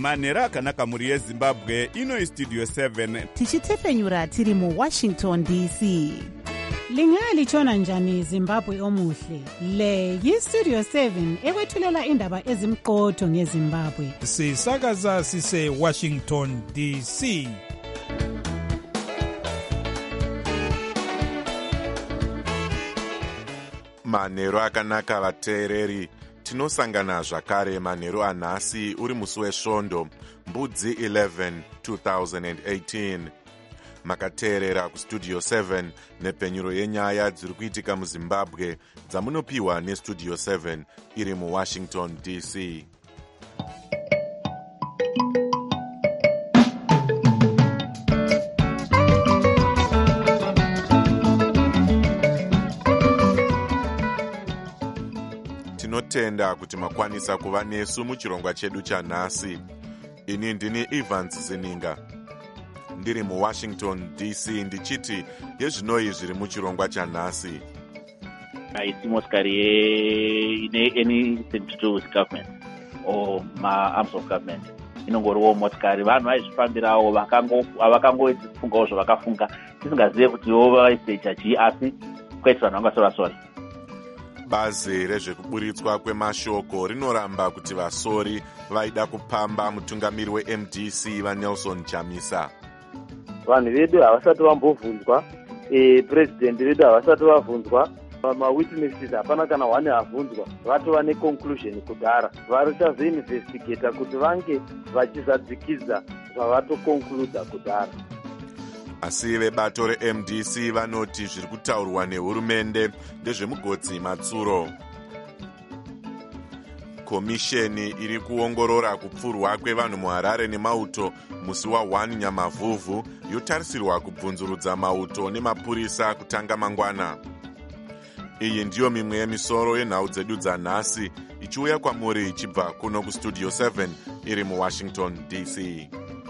manheru akanaka mhuri yezimbabwe. Ino Studio 7 tichitepfenyura tiri muWashington DC. Lingalitshona njani Zimbabwe omuhle? Le yiStudio 7 ekwethulela indaba ezimqotho ngeZimbabwe. Sisakaza sise Washington DC. Manheru akanaka vateereri, tinosangana zvakare manheru anhasi uri musi wesvondo mbudzi 11 2018. Makateerera kuStudio 7 nepfenyuro yenyaya dziri kuitika muZimbabwe dzamunopiwa neStudio 7 iri muWashington DC. Tinotenda kuti makwanisa kuva nesu muchirongwa chedu chanhasi. Ini ndini Evans Zininga, ndiri muWashington DC, ndichiti yezvinoi zviri muchirongwa chanhasi. Haisi motikari ine anything to do with government or arms of government. Inongoriwo motikari vanhu vaizvifambirawo vakangofungawo zvavakafunga tisingazive kuti vaise chachi, asi kwete vanhu vangasora. Bazi rezvekuburitswa kwemashoko rinoramba kuti vasori vaida kupamba mutungamiri weMDC vaNelson Chamisa. Vanhu vedu havasati vambobvunzwa, president vedu havasati vabvunzwa, mawitnesses hapana kana one avhunzwa, vatova neconclusion kudhara. Varichazoinvestigata kuti vange vachizadzikidza zvavatoconcluda kudhara. Asi vebato reMDC vanoti zviri kutaurwa nehurumende ndezvemugodzi matsuro. Komisheni iri kuongorora kupfurwa kwevanhu muHarare nemauto musi wa1 Nyamavhuvhu yotarisirwa kubvunzurudza mauto nemapurisa kutanga mangwana. Iyi ndiyo mimwe yemisoro yenhau dzedu dzanhasi ichiuya kwamuri ichibva kuno kuStudio 7 iri muWashington DC.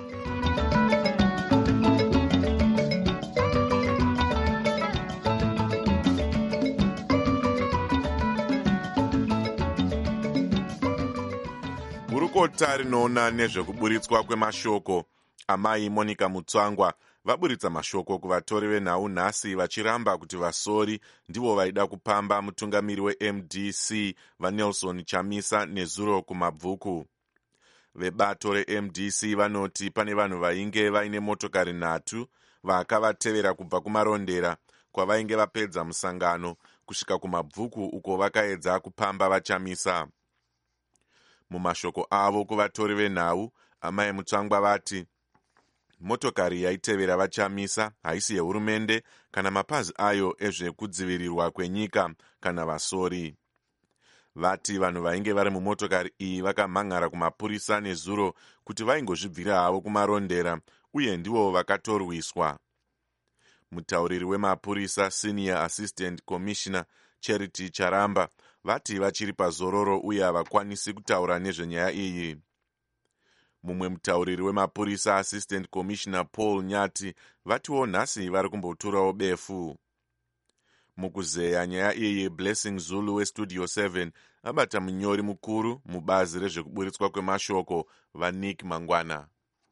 Gurukota rinoona nezvekuburitswa kwemashoko, amai Monica Mutsvangwa vaburitsa mashoko kuvatori venhau nhasi vachiramba kuti vasori ndivo vaida kupamba mutungamiri weMDC vaNelson Chamisa nezuro kumabvuku. Vebato reMDC vanoti pane vanhu vainge vaine motokari 3 vakavatevera kubva kumarondera kwavainge vapedza musangano kusvika kumabvuku uko vakaedza kupamba vaChamisa. Mumashoko avo kuvatori venhau, amai Mutsvangwa vati motokari yaitevera vaChamisa haisi yehurumende kana mapazi ayo ezvekudzivirirwa kwenyika kana vasori. Vati vanhu vainge vari mumotokari iyi vakamhan'ara kumapurisa nezuro kuti vaingozvibvira havo kumarondera uye ndivo vakatorwiswa. Mutauriri wemapurisa Senior Assistant Commissioner Charity Charamba vati vachiri pazororo uye havakwanisi kutaura nezvenyaya iyi. Mumwe mutauriri wemapurisa Assistant Commissioner Paul Nyati vatiwo nhasi vari kumboturawo befu. Mukuzeya nyaya iyi, Blessing Zulu weStudio 7 abata munyori mukuru mubazi rezvekuburitswa kwemashoko vaNick Mangwana.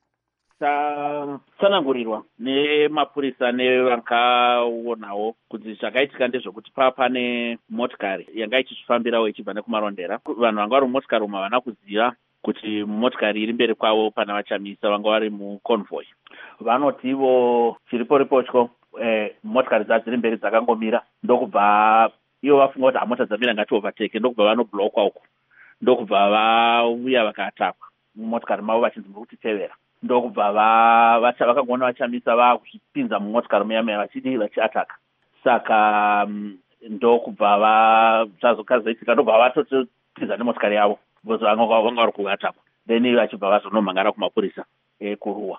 Tsanangurirwa nemapurisa nevakaonawo kuti zvakaitika ndezvekuti pane motikari yanga ichifambirawo ichibva nekumarondera. Vanhu vanga vari mumotikari umu havana kuziva kuti motikari iri mberi kwavo pana vaChamisa vanga vari muconvoy. Vanotivo chiriporipochko motikari dziri mberi dzakangomira, ndokubva ivo vafunga kuti mota dzamira ngati-overtake, ndokubva vanoblokwa uko, ndokubva vauya vakatakwa mumotikari mavo vachinzi muri kutitevera. Ndokubva vakangona vaChamisa vakuzvipinza mumotikari muyamaya vachiataka. Saka ndokubva zvazoitika, ndobva vatotipinza nemotikari yavo because vanga vari kuatakwa, then vachibva vazonomhangara kumapurisa ekuruwa.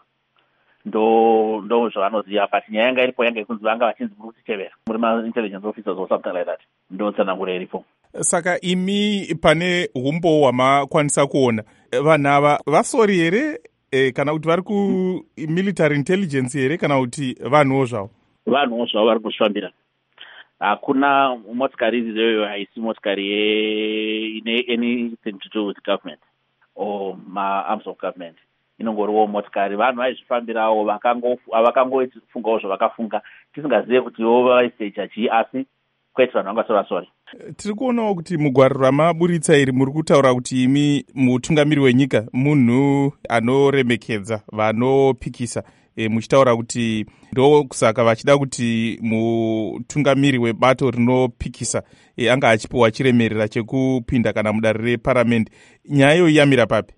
Ndo zvavanoziva, but nyaya yanga iripo yanga ikunzi vanga vachinzi muri kutitevera, muri ma-intelligence officers or something like that. Ndo tsanangura iripo. Saka imi pane umbo hwamakwanisa kuona vanhu ava vasori here kana kuti vari kumilitary intelligence here kana kuti vanhuwo zvavo? Vanhuwo zvavo vari kuzvifambira. Hakuna motikari iyoyo haisi motikari ine anything to do with government or ma-arms of government. Inongoriwo motikari vanhu vaizvifambirawo havakangofungawo zvavakafunga tisingazive kuti vaisiteja chii, asi kwete vanhu vangasora sori. Tiri kuonawo kuti mugwaro ramaburitsa iri muri kutaura kuti imi mutungamiri wenyika munhu anoremekedza vanopikisa, muchitaura kuti ndokusaka vachida kuti mutungamiri webato rinopikisa anga achipiwa chiremerera chekupinda kana mudare reparamende. Nyaya iyo yamira papi?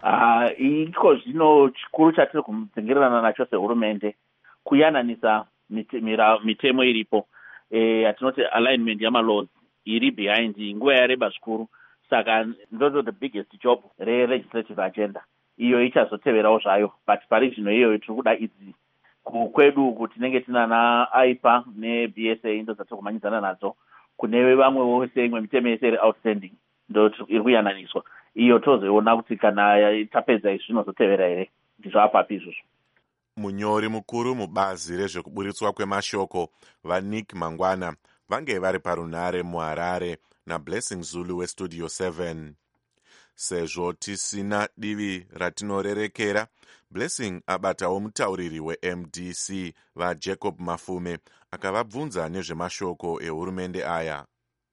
Iko zvino chikuru chatiri kumudzingirirana nacho sehurumende kuyananisa mitemo iripo, yatinoti alignment yamalaws iri behind nguva yareba zvikuru. Saka ndoto the biggest job re-legislative agenda iyo ichazoteverawo zvayo, but pari zvino iyoyo tiri kuda idzi kwedu kuti tinenge tinana aipa nebsa ndo dzatiri kumanyidzana nadzo. Kune vamwe vose imwe mitemo yese iri outstanding ndo iri kuyananiswa, iyo tozoiona kuti kana tapedza izvi zvinozotevera here. Ndizvo apapi izvozvo. Munyori mukuru mubazi rezvekuburitswa kwemashoko vaNick Mangwana vange vari parunare muHarare naBlessing Zulu weStudio 7. Sezvo tisina divi ratinorerekera, Blessing abatawo mutauriri weMDC vaJacob Mafume akavabvunza nezvemashoko ehurumende aya.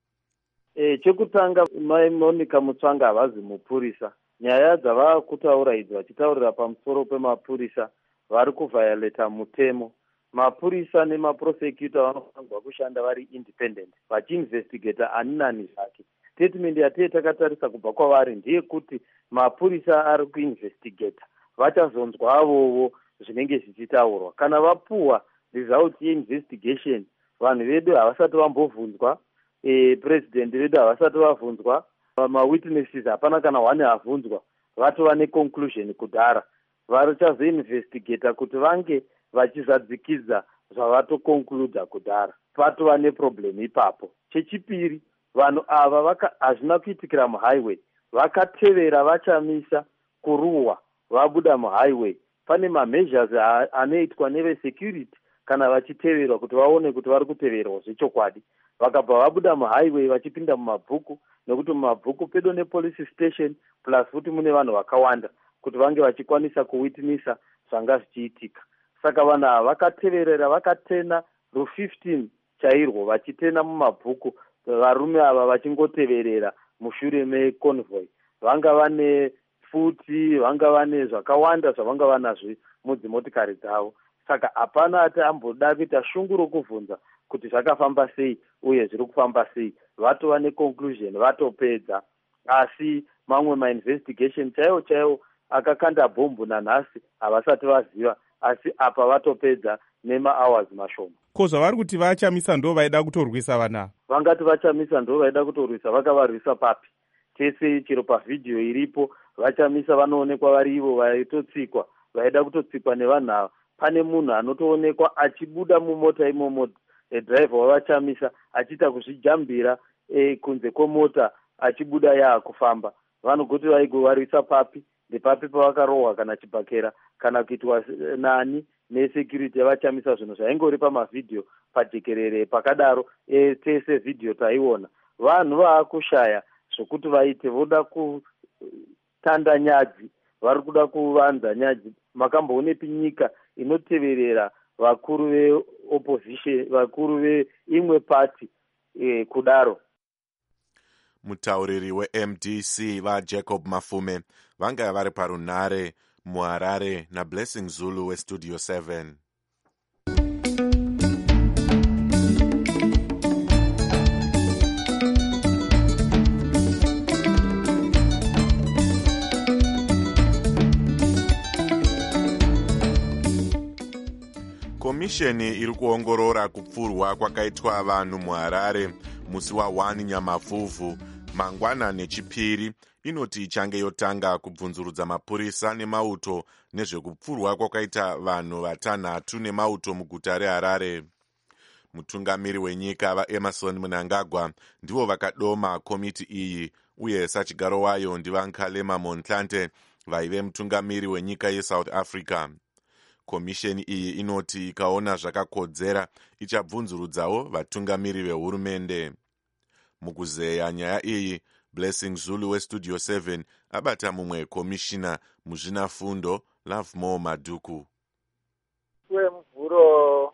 Chekutanga mai Monica Mutsvanga havazi mupurisa. Nyaya dzava kutaura idzi vachitaurira pamusoro pemapurisa vari kuvhayoleta mutemo. Mapurisa nemaprosecutor vanofanirwa kushanda vari independent vachiinvestigata ani nani zvake. Statement yatei takatarisa kubva kwavari ndiye kuti mapurisa ari kuinvestigata vachazonzwa avovo zvinenge zvichitaurwa. Kana vapuwa result yeinvestigation, vanhu vedu havasati vambobvunzwa, president vedu havasati vabvunzwa, mawitnesses hapana kana one avhunzwa, vatova neconclusion kudhara. Vachazoinvestigata kuti vange vachizadzikidza zvavatokonkluda kudhara, patova neproblem ipapo. Chechipiri, vanhu ava hazvina kuitikira muhighway, vakatevera vachamisa kuruwa vabuda muhighway. Pane mameasures anoitwa nevesecurity kana vachiteverwa kuti vaone kuti vari kuteverwa zvechokwadi. Vakabva vabuda muhighway vachipinda mumabhuku, nekuti mumabhuku pedo nepolice station plus futi mune vanhu vakawanda kuti vange vachikwanisa kuwitnisa zvanga zvichiitika. Saka vanhu ava vakateverera, vakatena ru15 chairwo vachitena mumabhuku, varume ava vachingoteverera mushure meconvoy. Vanga vane futi, vanga vane zvakawanda zvavanga vanazvo mudzimotikari dzavo. Saka hapana ati amboda kuita shungu rokuvhunza kuti zvakafamba sei uye zviri kufamba sei. Vatova neconclusion, vatopedza. Asi mamwe mainvestigation chaiwo akakanda bhombu nanhasi havasati vaziva, asi apa vatopedza nema-hours mashoma. Ko zvavari kuti vachamisa ndo vaida kutorwisa vana? Vangati vachamisa ndo vaida kutorwisa, vakavarwisa papi? Tese chero pavhidhiyo iripo, vachamisa vanoonekwa vari ivo vaitotsikwa, vaida kutotsikwa nevanhu ava. Pane munhu anotoonekwa achibuda mumota imomo, driver wavachamisa achiita kuzvijambira kunze kwemota achibuda yaakufamba. Vanogoti vaigovarwisa papi? Ndepapi pavakarohwa kana chibhakera kana kuitwa nani nesecurity yavachamisa. Zvinhu zvaingori pamavhidhiyo pajekerere pakadaro, tese vhidhiyo taiona. Vanhu vaakushaya zvokuti vaite, voda kutanda nyadzi, vari kuda kuvanza nyadzi. Makamboonepi nyika inoteverera vakuru veopposition, vakuru veimwe party kudaro? Mutauriri weMDC vaJacob Mafume vanga vari parunare muHarare naBlessing Zulu weStudio 7. Komisheni iri kuongorora kupfurwa kwakaitwa vanhu muHarare musi wa1 Nyamavhuvhu mangwana neChipiri inoti ichange yotanga kubvunzurudza mapurisa nemauto nezvekupfurwa kwakaita vanhu vatanhatu nemauto muguta reHarare. Mutungamiri wenyika vaEmerson Mnangagwa ndivo vakadoma komiti iyi, uye sachigaro wayo ndivaNkhalema Motlanthe vaive mutungamiri wenyika yeSouth Africa. Komisheni iyi inoti ikaona zvakakodzera ichabvunzurudzawo vatungamiri vehurumende. Mukuzeya nyaya iyi, Blessing Zulu westudio 7 abata mumwe komishina muzvinafundo Lovemore Madhuku. Mvhuro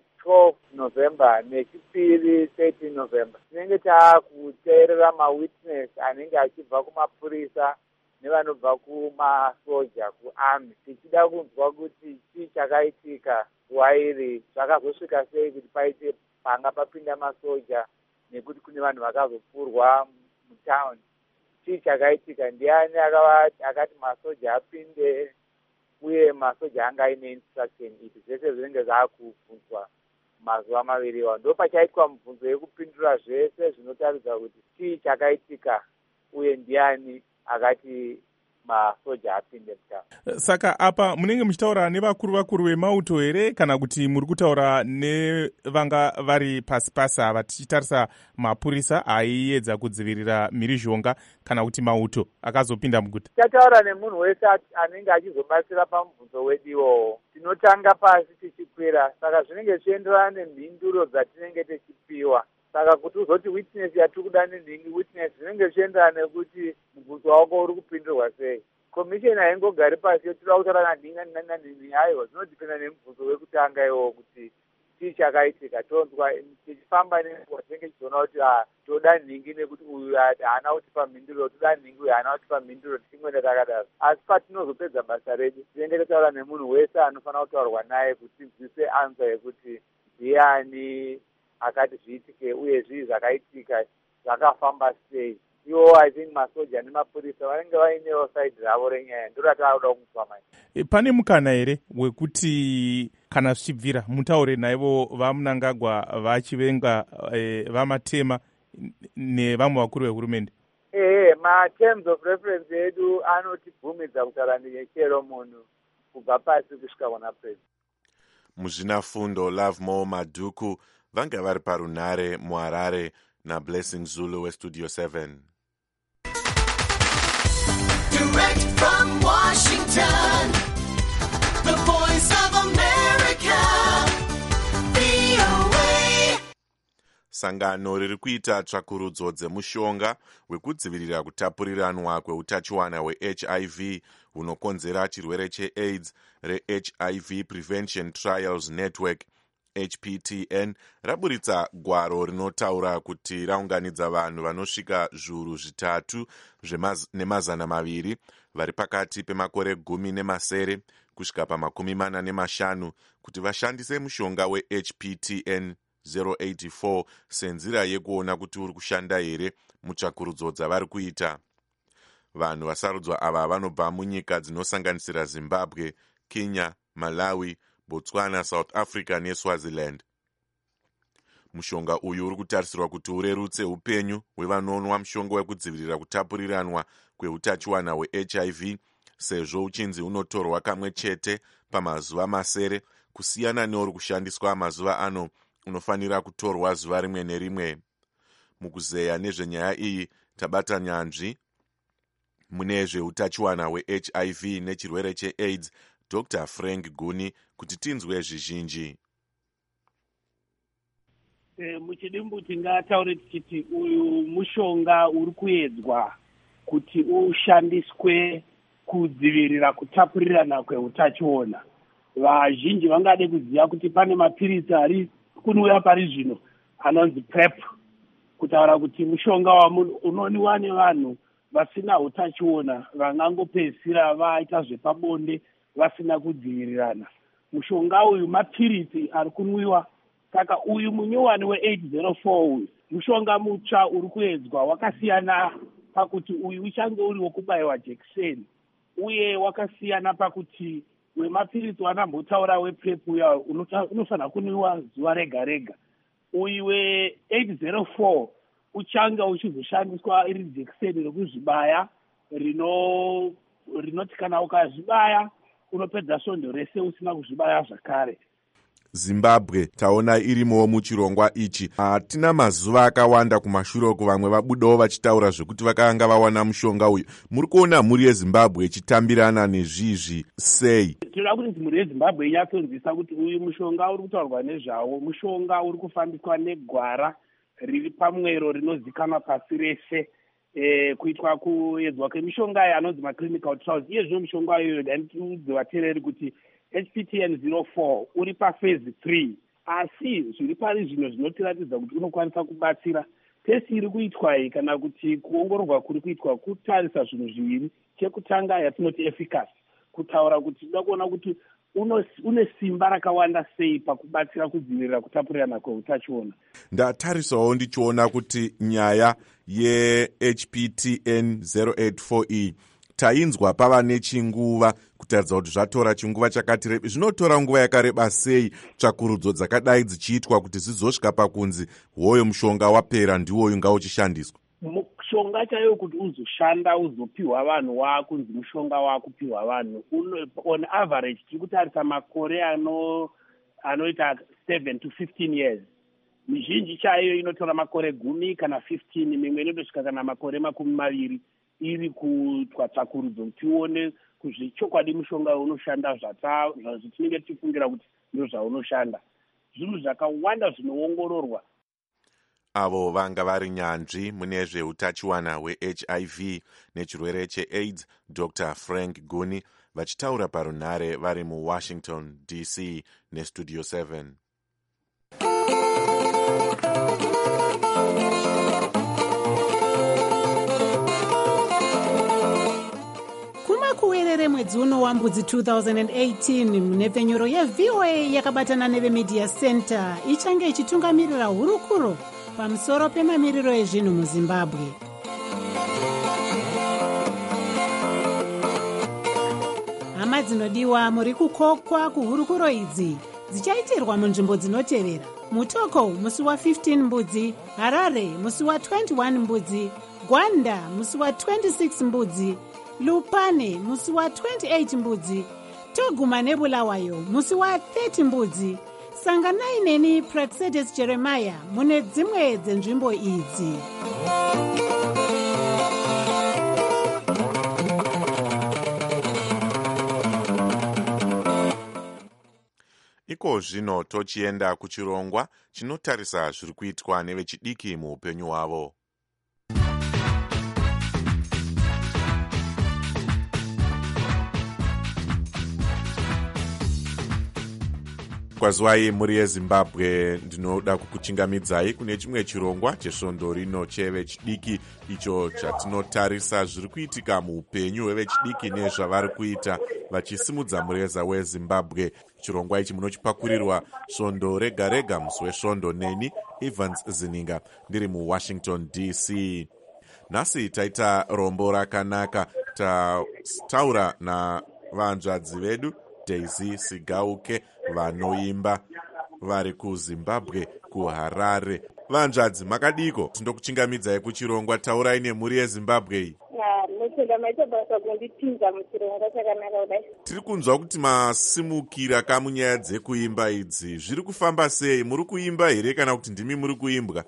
12 November nechipiri 13 November tinenge taakuteerera mawitness anenge achibva kumapurisa nevanobva kumasoja kuarmy tichida kunzwa kuti chii chakaitika nguva iri zvakazosvika sei kuti paite panga papinda masoja nekuti kune vanhu vakazopfurwa mutown. Chii chakaitika, ndiani akati masoja apinde uye masoja anga aine instruction iti zvese zvinenge zvaakubvunzwa mazuva maviri iwayo. Ndo pachaitwa mibvunzo yekupindura zvese zvinotaridza kuti chii chakaitika uye ndiani akati masoja apinde mutown. Saka apa munenge muchitaura nevakuru vemauto here kana kuti muri kutaura nevanga vari pasi pasi ava tichitarisa mapurisa aiedza kudzivirira mhirizhonga kana kuti mauto akazopinda muguta? Tataura nemunhu wese anenge achizobatsira pamubvunzo wedu iwowo. Tinotanga pasi tichikwira, saka zvinenge zvichienderana nemhinduro dzatinenge tichipiwa. Saka kuti uzoti witness yatiri kuda nenhingi witness zvinenge zvichienderana nekuti mubvunzo wako uri kupindurwa sei. Komisheni haingogari pasi yotoda kutaura nanhingi aiwa, zvinodhipenda nemubvunzo wekutanga iwowo kuti chii chakaitika. Tonzwa tichifamba nenguva tinenge tichiona kuti toda nhingi nekuti uyu haana kutipa mhinduro, toda nhingi uyu haana kutipa mhinduro, tichingwenda takadaro. Asi patinozopedza basa redu tinenge totaura nemunhu wese anofanira kutaurwa naye kuti tinzwise ansa yekuti ndiani akati zviitike uye zvii zvakaitika zvakafamba sei. Iwo I think masoja nemapurisa vanenge vainewo saidi ravo renyaya, ndiro rataakuda kunzwa manje. Pane mukana here wekuti kana zvichibvira mutaure naivo vaMnangagwa vachivenga vamatema nevamwe vakuru vehurumende? Ma-terms of reference edu anotibvumidza kutaura nechero munhu kubva pasi kusvika kuna president. Muzvinafundo Lovemore Madhuku vanga vari parunhare muHarare naBlessing Zulu westudio 7. Direct from Washington, the voice of America, VOA. Sangano riri kuita tsvakurudzo dzemushonga wekudzivirira kutapuriranwa kweutachiwana hweHIV hunokonzera chirwere cheAIDS reHIV Prevention Trials Network HPTN raburitsa gwaro rinotaura kuti raunganidza vanhu vanosvika zviuru zvitatu nemazana maviri vari pakati pemakore 10 kusvika pa45 kuti vashandise mushonga weHPTN 084 senzira yekuona kuti uri kushanda here mutsvakurudzo dzavari kuita. Vanhu vasarudzwa ava vanobva munyika dzinosanganisira Zimbabwe, Kenya, Malawi, Botswana, South Africa neSwaziland. Mushonga uyu uri kutarisirwa kuti urerutse upenyu hwevanonwa mushonga wekudzivirira kutapuriranwa kweutachiwana hweHIV sezvo uchinzi unotorwa kamwe chete pamazuva masere kusiyana neuri kushandiswa mazuva ano unofanira kutorwa zuva rimwe nerimwe. Mukuzeya nezvenyaya iyi tabata nyanzvi mune zveutachiwana hweHIV nechirwere cheAIDS Dr. Frank Guni kuti tinzwe zvizhinji. Muchidimbu tingataure tichiti uyu mushonga uri kuedzwa kuti ushandiswe kudzivirira kutapurirana kweutachiona. Vazhinji vangade kuziva kuti pane mapirisi ari kunouya pari zvino anonzi PrEP, kutaura kuti mushonga unoniwa nevanhu vasina utachiona vangangopedzisira vaita zvepabonde vasina kudzivirirana. Mushonga uyu mapirisi ari kunwiwa. Saka uyu munyowani we804 uyu mushonga mutsva uri kuedzwa wakasiyana pakuti uyu uchange uri wekubayiwa jekiseni uye wakasiyana pakuti wemapirisi wanambotaura wePrEP uya unofanira kunwiwa zuva rega rega. Uyu we804 uchange uchizoshandiswa iri jekiseni rekuzvibaya rinoti kana ukazvibaya unopedza svondo rese usina kuzvibaya zvakare. Zimbabwe taona irimowo muchirongwa ichi. Hatina mazuva akawanda kumashure kuvamwe vabudawo vachitaura zvekuti vakanga vawana mushonga uyu. Muri kuona mhuri yeZimbabwe ichitambirana nezvizvi sei? Tinoda kuti mhuri yeZimbabwe inyatsonzwisa kuti uyu mushonga uri kutaurwa nezvawo mushonga uri kufambiswa negwara riri pamwero rinozikanwa pasi rese kuitwa kuedzwa kwemishonga anonzi maclinical trials. Iyezvo mishonga iyoyo dandiudze vateereri kuti HPTN 04 uri paphase 3, asi zviri pari zvino zvinotiratidza kuti unokwanisa kubatsira. Tesi iri kuitwa iyi kana kuti kuongororwa kuri kuitwa kutarisa zvinhu zviviri. Chekutanga yatinoti efficacy, kutaura kuti toda kuona kuti une simba rakawanda sei pakubatsira kudzivirira kutapurirana kweutachiona. Ndatarisawo ndichiona kuti nyaya ye-HPTN 084E tainzwa pava nechinguva kutaridza kuti zvatora chinguva chakati rebe. Zvinotora nguva yakareba sei tsvakurudzo dzakadai dzichiitwa kuti zizosvika pakunzi hoyo mushonga wapera ndiwoyu ngauchishandiswa? Mushonga chaiyo kuti uzoshanda uzopiwa vanhu wakunzi mushonga wakupiwa vanhu on average tiri kutarisa makore anoita 7 to 15 years. Mizhinji chaiyo inotora makore 10 kana 15, mimwe inotosvika kana makore 20 iri kuitwa tsvakurudzo kuti tione kuzvichokwadi mushonga unoshanda zvatinenge tichifungira kuti ndozvaunoshanda. Zvinhu zvakawanda zvinoongororwa. Avo vanga vari nyanzvi mune zveutachiwana hweHIV nechirwere cheAIDS, Dr. Frank Guni, vachitaura parunhare vari muWashington DC neStudio 7. kuwerere mwedzi uno wambudzi 2018 munepfenyuro yeVOA yakabatana nevemedia center ichange ichitungamirira hurukuro pamusoro pemamiriro ezvinhu muZimbabwe. Hama dzinodiwa, muri kukokwa kuhurukuro idzi dzichaitirwa munzvimbo dzinotevera: Mutoko musi wa15 mbudzi, Harare musi wa21 mbudzi, Gwanda musi wa26 mbudzi, Lupane musi wa28 mbudzi, Toguma neBulawayo musi wa30 mbudzi. Sanganai neni Praxedes Jeremiah mune dzimwe dzenzvimbo idzi. Iko zvino tochienda kuchirongwa chinotarisa zviri kuitwa nevechidiki muupenyu hwavo. Kwazwai muri yeZimbabwe, ndinoda kukuchingamidzai kune chimwe chirongwa chesvondo rino chevechidiki, icho chatinotarisa zviri kuitika muupenyu hwevechidiki nezvavari kuita vachisimudza mureza weZimbabwe. Chirongwa ichi munochipakurirwa svondo rega rega musi wesvondo neni Evans Zininga ndiri muWashington DC. Nhasi taita rombo rakanaka, taura navanzvadzi vedu Daisy Sigauke vanoimba vari kuZimbabwe, kuHarare. Vanzvadzi, makadiko? Tindokuchingamidzai kuchirongwa. Taurai nemhuri yeZimbabwe iyi. Tiri kunzwa kuti masimukira kamunyaya dzekuimba idzi. Zviri kufamba sei? Muri kuimba here kana kuti ndimi muri kuimbwa?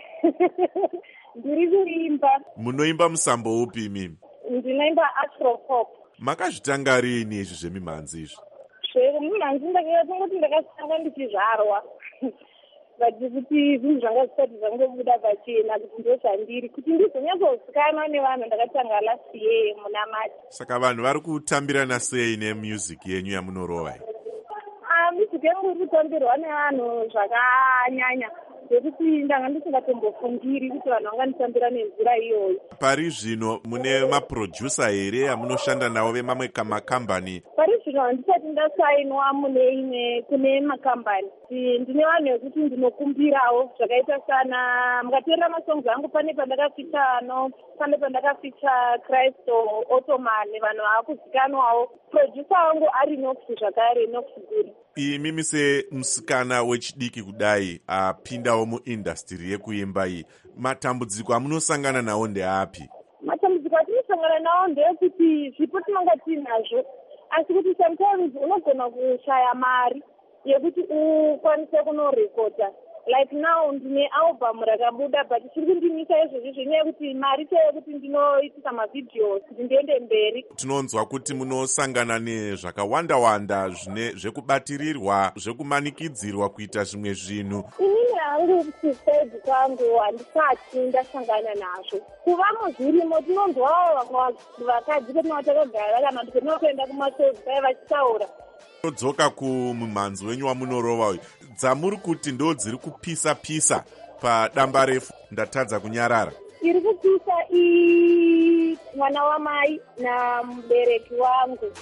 Ndiri kuimba. Munoimba musambo upi imimi? Ndinoimba afropop. Makazvitanga rini izvi zvemimhanzi izvi? Zvemimhanzi ndakatongoti ndakatanga ndichizvarwa. Vati kuti zvinhu zvanga zvisati zvangobuda pachena kuti ndozvandiri, kuti ndizonyatsozikanwa nevanhu ndakatanga last year muna March. Saka vanhu vari kutambirana sei nemusic yenyu yamunorova? Music yangu iri kutambirwa nevanhu zvakanyanya, zvekuti ndanga ndisingatombofungiri kuti vanhu vanganditambira nenzira iyoyo. Pari zvino mune maproducer here amunoshanda navo vemamwe makambani? Pari zvino handisati ndasainwa kune makambani. Ndine vanhu vekuti ndinokumbirawo zvakaita sana, mukateerera masongs angu pane pane pandakaficha Kristo Ottoman, vanhu vakuzikanwawo. Producer wangu ari Nox zvakare, Nox Guri. Imimi semusikana wechidiki kudai apindawo muindastry yekuimba iyi, matambudziko amunosangana nawo ndeapi? Matambudziko atinosangana nawo ndeyekuti zvipo tinonga tinazvo, asi kuti sometimes unogona kushaya mari yekuti ukwanise kunorekodha. like now ndine album rakabuda but chiri kundimisa izvozvi zvenyaya yekuti mari chaiyo kuti ndinoitisa mavidheos kuti ndiende mberi. Tinonzwa kuti munosangana nezvakawanda-wanda zvekubatirirwa, zvekumanikidzirwa kuita zvimwe zvinhu. Inini hangu kusaizi kwangu handisati ndasangana nazvo. Kuva muzvirimo tinonzwawo vakadzi petinova takagara kana kuti petinotoenda kumashozi pai vachitaura. Todzoka kumumhanzi wenyu wamunorova uyu, dzamuri kuti ndo dziri kupisa-pisa padamba refu, ndatadza kunyarara. Iri kupisa mwana wamai namubereki wangu.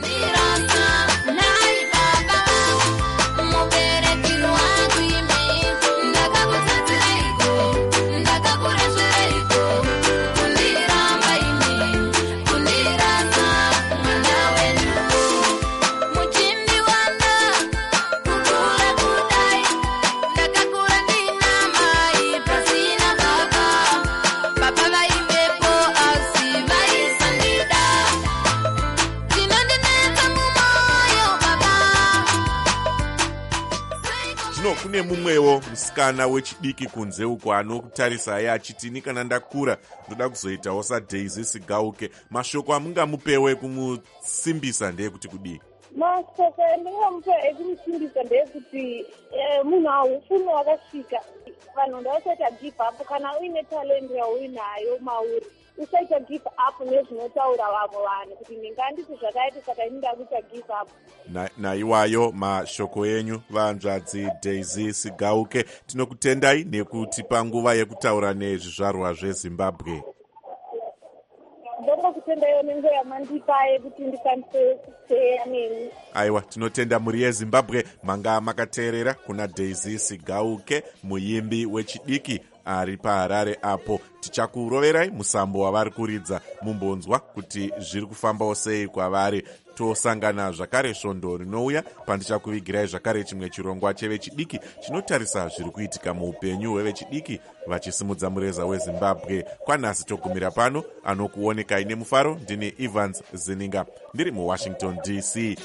Kune mumwewo musikana wechidiki kunze uko anotarisai achitini kana ndakura ndoda kuzoitawo saDaisy Sigauke. Mashoko amungamupewe kumusimbisa ndeyekuti kudii? Mashoko andingamupewa ekumusimbisa ndeyekuti munhu haufuni wakasvika. Vanhu ndavasaita give up kana uine talent yauinayo mauri. Usaita give up nezvinotaura vamwe vanhu kuti ndinganditi zvakaita saka inda kuita give up. Naiwayo mashoko enyu vanzvadzi Daisy Sigauke, tinokutendai nekutipa nguva yekutaura nezvizvarwa zveZimbabwe. Ndongo kutendaiwo nenguva yamandipa yekuti ndikwanise kuteya nemi. Aiwa, tinotenda muri yeZimbabwe. Manga makateerera kuna Daisy Sigauke, muimbi wechidiki ari paHarare apo. Tichakuroverai musambo wavari kuridza mumbonzwa kuti zviri kufambawo sei kwavari. Tosangana zvakare svondo rinouya pandichakuvigirai zvakare chimwe chirongwa chevechidiki chinotarisa zviri kuitika muupenyu hwevechidiki vachisimudza mureza weZimbabwe. Kwanhasi togumira pano. Anokuonekai nemufaro ndini Evans Zininga ndiri muWashington DC.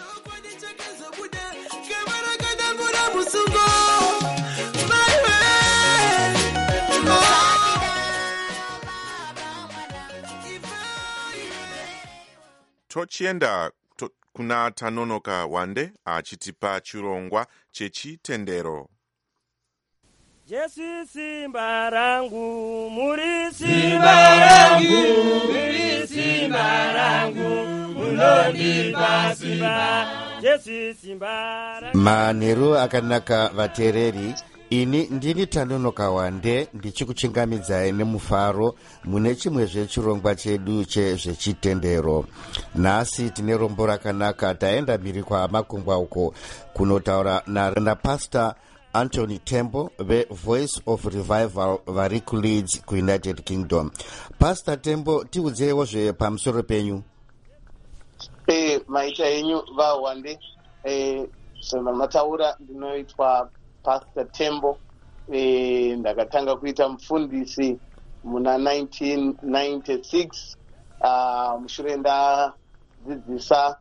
Tochienda kuna Tanonoka Wande achitipa chirongwa chechitendero. Jesu simba rangu, muri simba rangu, muri simba rangu, munondipa simba, Jesu simba rangu. Manheru akanaka vateereri, ini ndini Tanonoka Wande ndichikuchingamidzai nemufaro mune chimwezve chirongwa chedu chezvechitendero. Nhasi tine rombo rakanaka. Taenda mhiri kwamakungwa uko kunotaura naPastor Anthony Tembo veVoice of Revival vari kuLeeds kuUnited Kingdom. Pastor Tembo, tiudzeiwo pamusoro penyu. Maita enyu vaWande, mataura ndinoitwa Pastor Tembo. Ndakatanga kuita mufundisi muna 1996. Mushure ndadzidzisa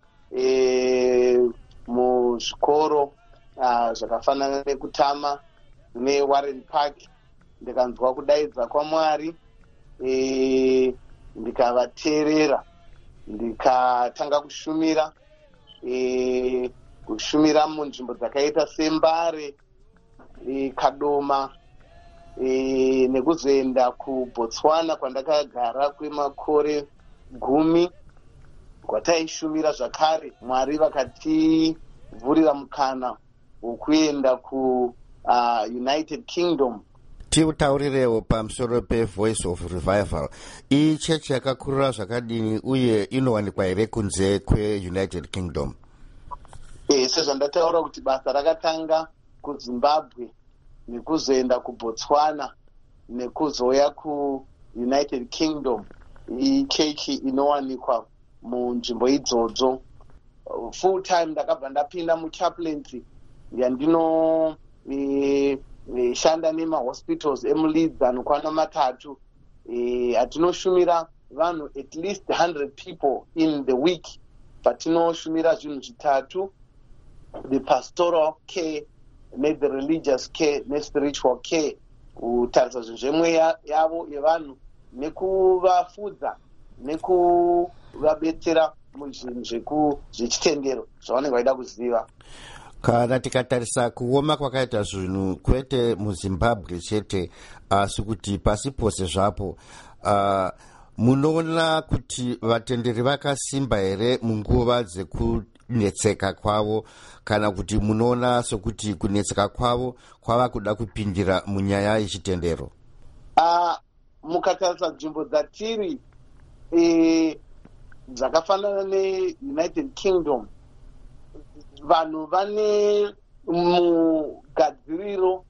muzvikoro zvakafanana nekutama neWarren Park. Ndikanzwa kudaidza kwaMwari, ndikavateerera, ndikatanga kushumira munzvimbo dzakaita seMbare, Kadoma, nekuzoenda kuBotswana kwandakagara kwemakore 10 kwataishumira zvakare. Mwari vakativhurira mukana wokuenda kuUnited Kingdom. Tiutaurirewo pamusoro peVoice of Revival. Iyi chechi yakakurira zvakadini uye inowanikwa here kunze kweUnited Kingdom? Sezvandataura kuti basa rakatanga kuZimbabwe nekuzoenda kuBotswana nekuzoya kuUnited Kingdom. Iyi chechi inowanikwa munzvimbo idzodzo. Full time ndakabva ndapinda muchaplaincy yandino shanda nemahospitals emuLeeds anokwana matatu. Atinoshumira vanhu at least 100 people in the week. Patinoshumira zvinhu zvitatu: the pastoral care, nereligious care nespiritual care, kutarisa zvinhu zvemweya yavo yevanhu nekuvafudza nekuvabetsera muzvinhu zvechitendero zvavanenge vaida kuziva. Kana tikatarisa kuoma kwakaita zvinhu kwete muzimbabwe chete asi kuti pasi pose zvapo, munoona kuti vatenderi vakasimba here munguva dzekunetseka kwavo, kana kuti munoona sokuti kunetseka kwavo kwava kuda kupindira munyaya yechitendero? Mukatarisa nzvimbo dzatiri dzakafanana neUnited Kingdom, vanhu vane mugadziriro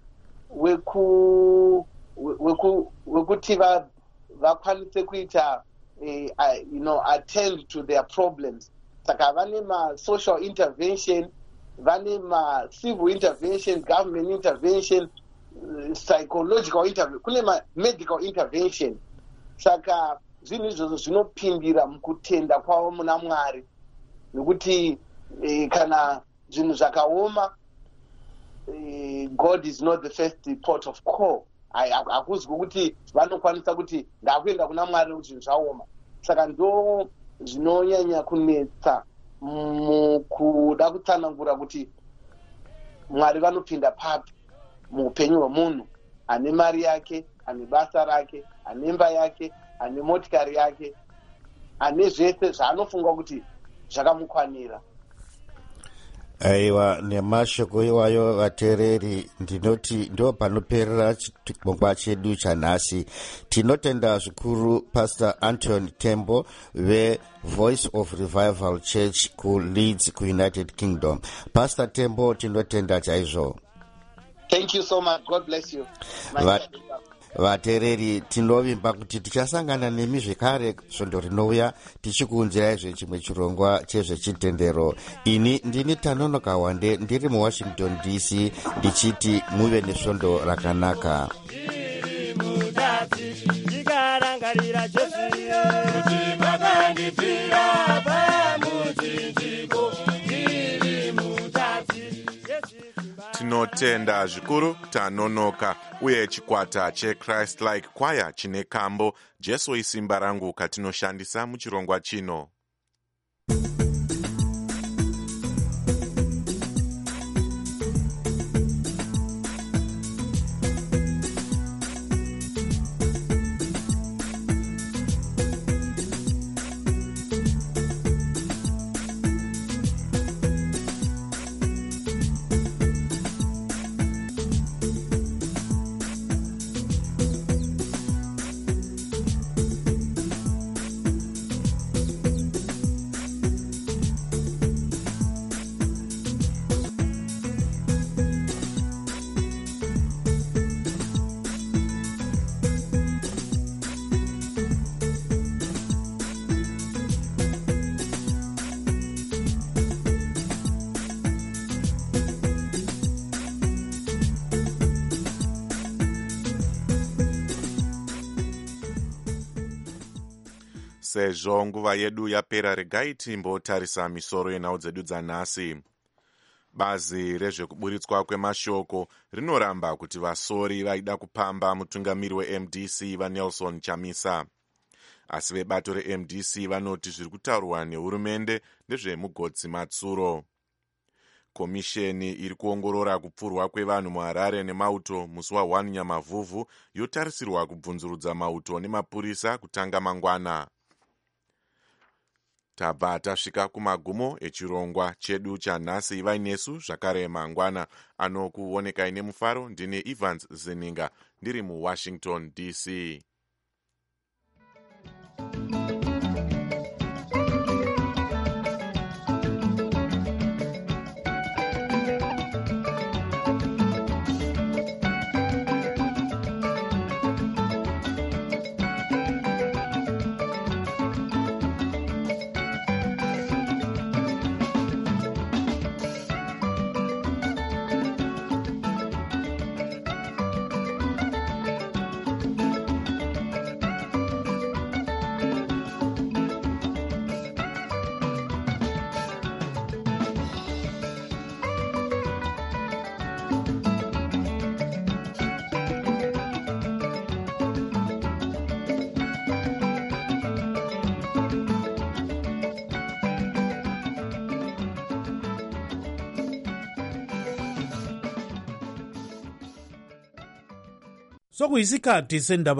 wekuti vakwanise kuita attend to their problems. Saka vane ma-social intervention, vane ma-civil intervention, government intervention, psychological intervention, kune ma-medical intervention. Saka zvinhu izvozvo zvinopindira mukutenda kwavo muna Mwari, nekuti kana zvinhu zvakaoma, God is not the first port of call. Hakuzwi kuti vanokwanisa kuti ndakuenda kuna Mwari kuti zvinhu zvaoma. Saka ndo zvinonyanya kunetsa mukuda kutsanangura kuti Mwari vanopinda papi muupenyu hwemunhu ane mari yake, ane basa rake, ane imba yake, ane motikari yake, ane zvese zvaanofunga kuti zvakamukwanira. Aiwa, nemashoko iwayo vateereri, ndinoti ndo panoperera chirongwa chedu chanhasi. Tinotenda zvikuru Pastor Anton Tembo veVoice of Revival Church kuLeeds kuUnited Kingdom. Pastor Tembo, tinotenda chaizvo. Thank you so much. God bless you. Vateereri, tinovimba kuti tichasangana nemi zvekare svondo rinouya tichikuunziraizve chimwe chirongwa chezvechitendero. Ini ndini Tanonoka Wande, ndiri muWashington DC, ndichiti muve nesvondo rakanaka. Tinotenda zvikuru Tanonoka, uye chikwata cheChrist Like Choir chine kambo Jesu isimba rangu katinoshandisa muchirongwa chino. Sezvo nguva yedu yapera, regai timbotarisa misoro yenhau dzedu dzanhasi. Bazi rezvekuburitswa kwemashoko rinoramba kuti vasori vaida kupamba mutungamiri weMDC vaNelson Chamisa. Asi vebato reMDC vanoti zviri kutaurwa nehurumende ndezvemugodzi Matsuro. Komisheni iri kuongorora kupfurwa kwevanhu muHarare nemauto musi wa1 Nyamavhuvhu yotarisirwa kubvunzurudza mauto nemapurisa kutanga mangwana. Tabva tasvika kumagumo echirongwa chedu chanhasi. Ivai nesu zvakare mangwana. Anokuonekai nemufaro ndine Evans Zeninga, ndiri muWashington DC. sokuyisikhathi sendaba